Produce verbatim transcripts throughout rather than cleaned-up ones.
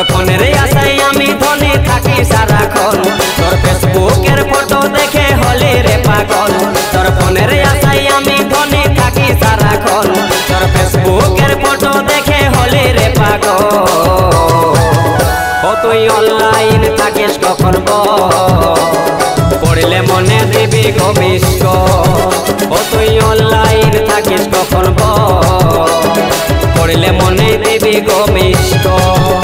ফোনের আশায় আমি ধনী থাকি সারাক্ষণ, তোর ফেসবুকের ফটো দেখে হলি রে পাগল। তোর ফোনের আশায় আমি ধনী থাকি সারাক্ষণ, তোর ফেসবুকের ফটো দেখে হলি রে পাগল। ও তুই অনলাইন থাকিস কখন পড়লে মনে দিবি গো মিস কল। ও তুই অনলাইন থাকিস কখন পড়লে মনে দিবি গো মিস কল।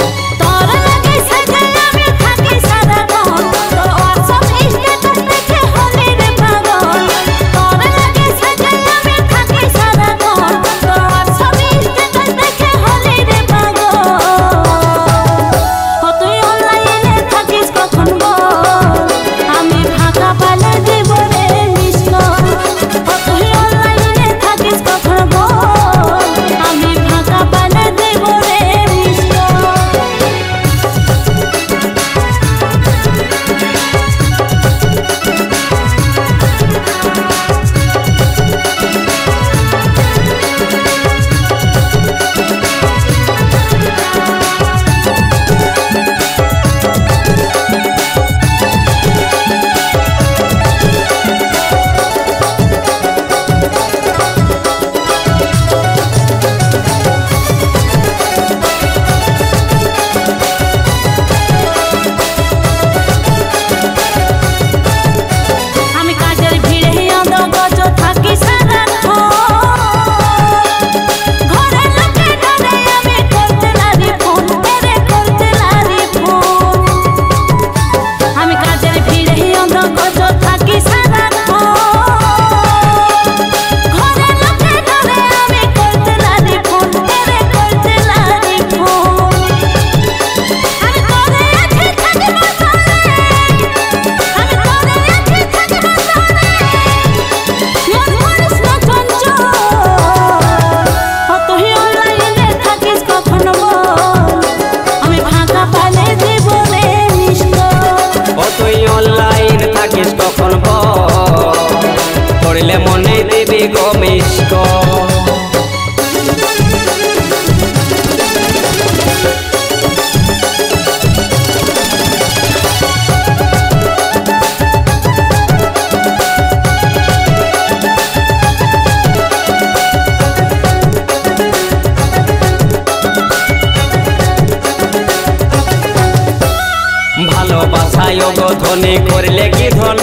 পড়লে মনে দিবি গো মিস কল। ভালোবাসায় গো ধনী করলে কি ধন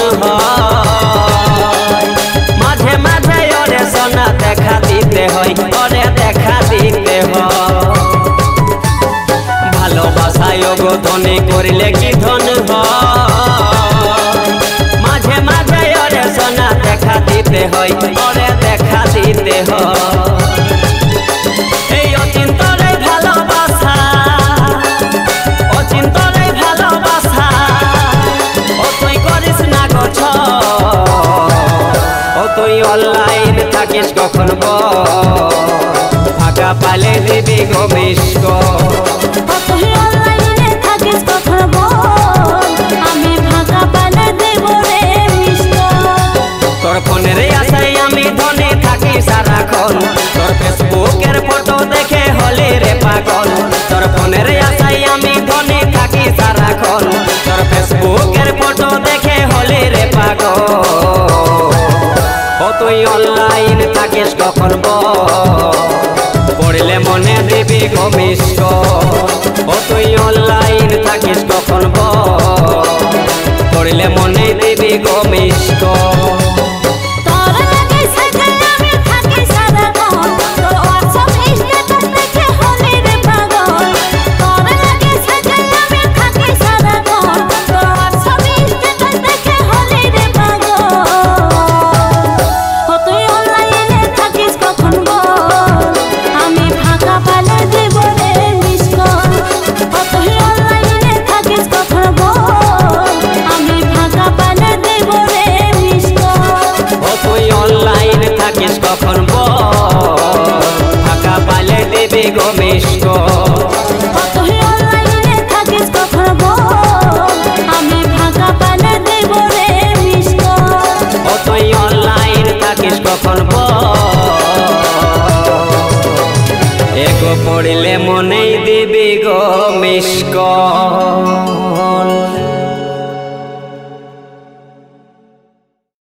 হয়, মাঝে মাঝে ওরে সোনা দেখা দিতে হয়, ওরে দেখা দিতে হয়। ভালোবাসায় গো ধনী করলে কি ধন হয়, মাঝে মাঝে ওরে সোনা দেখা দিতে হয়, ওরে দেখা দিতে হয়। এই অচিন্তরে ভালোবাসা, অচিন্তরে ভালোবাসা, ও তুই করিস না গো ছল। ও তুই অনলাইন থাকিস কখন ফাঁকা পালে দিবি গো মিস কল। ও তুই অনলাইনে থাকিস কখন আমি ফাঁকা পালে দেব রে মিস কল। তোর ফোনের আশায় আমি ধনী থাকি সারাক্ষণ, তোর ফেসবুকের ফটো দেখে হলি রে পাগল। তোর ফোনের আশায় আমি ধনী থাকি সারাক্ষণ, তোর ফেসবুকের ফটো দেখে হলি রে পাগল। ও তুই অনলাইন থাকিস কখন পড়লে মনে দিবি গো মিস কল। ও তুই অনলাইন থাকিস কখন পড়লে মনে দিবি গো মিস কল। কখন ফাঁকা পালে দেবে গো মিস কল। তুই অনলাইনে থাকিস কখন আমি ফাঁকা পালে দেব রে মিস কল। ও তুই অনলাইন থাকিস কখন গো পড়লে মনেই দিবি গো মিস কল।